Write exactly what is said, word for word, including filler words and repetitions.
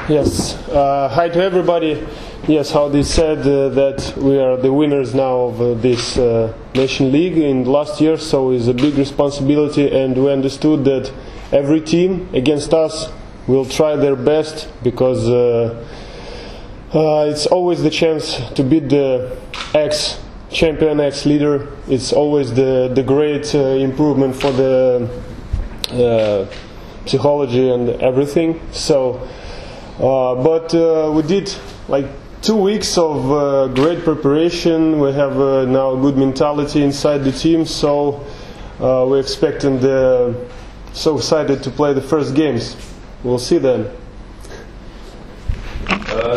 Yes. Uh, hi to everybody. Yes, how they said uh, that we are the winners now of uh, this uh, Nation League in last year, so it's a big responsibility, and we understood that every team against us will try their best because uh, uh, it's always the chance to beat the ex-champion, ex-leader. It's always the, the great uh, improvement for the uh, psychology and everything. So. Uh, but uh, we did like two weeks of uh, great preparation. We have uh, now a good mentality inside the team, so uh, we're expecting the so excited to play the first games. We'll see then.